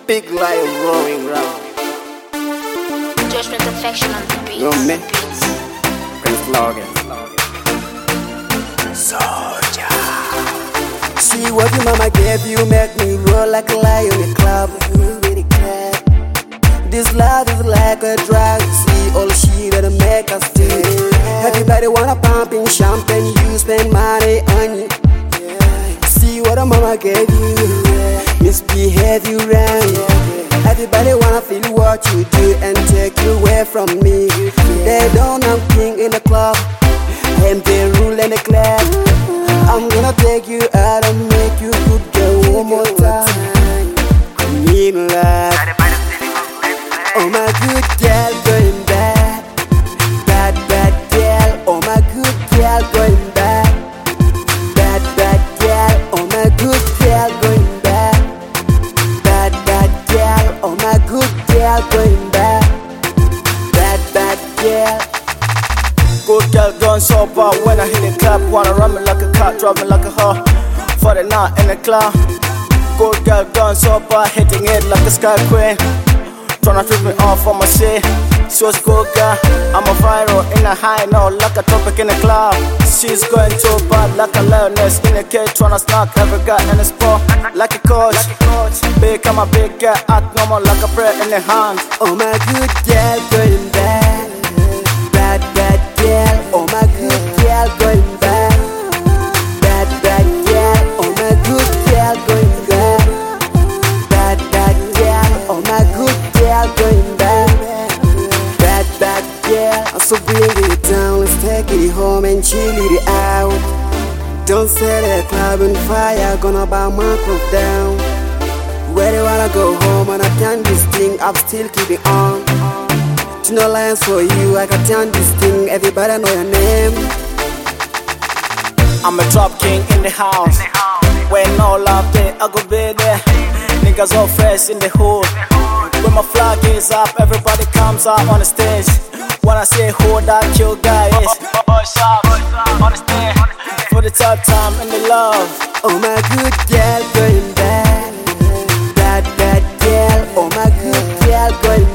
big lion roaring round. Judgment affection on the beat. You know me? Prince Logan. Soldier. See what your mama gave you, make me roll like a lion in the club. Really glad. This love is like a drug. See all the shit that'll make us feel. Everybody wanna pump in champagne, you spend money on you. See what a mama gave you, misbehave you round. Everybody wanna feel what you do and take you away from me. They don't know I'm king in the club, and they rule in the club. I'm gonna take you out and make you good girl one more time. Mean love. Oh my good girl going back, bad bad girl. Oh my good girl going back, bad bad girl. Oh my good girl going back, bad bad girl. Oh my good girl going back, bad bad girl. Good girl gone sober when I hit the club. Wanna run me like a car, drive me like a hoe. For the night in the club. Good girl gone sober, hitting it like a sky queen. Tryna flip me off on my shit. She was good girl, I'm a viral in a high note like a topic in the club. She's going too bad like a lioness in a cage, tryna snack every guy in the spot like a coach. Big, I'm a big girl, act normal like a prayer in the hand. Oh my good girl going back, bad bad girl. Oh my good girl going back, bad bad girl. Oh my good girl going back, bad bad girl. Oh my good girl going back, bad bad girl. So bring it down, let's take it home and chill it out. Don't set the club on fire, gonna burn my club down. Where do you wanna go home and I can this thing, I'm still keeping on. To no lines for you, I can turn this thing, everybody know your name. I'm a drop king in the house. When no love there, I go be there. Niggas all fresh in the hood. When my flag is up, everybody comes out on the stage. When I say who that kill guy is, boys up on the stage for the third time in the love. Oh my good girl going back, bad bad girl. Oh my good girl going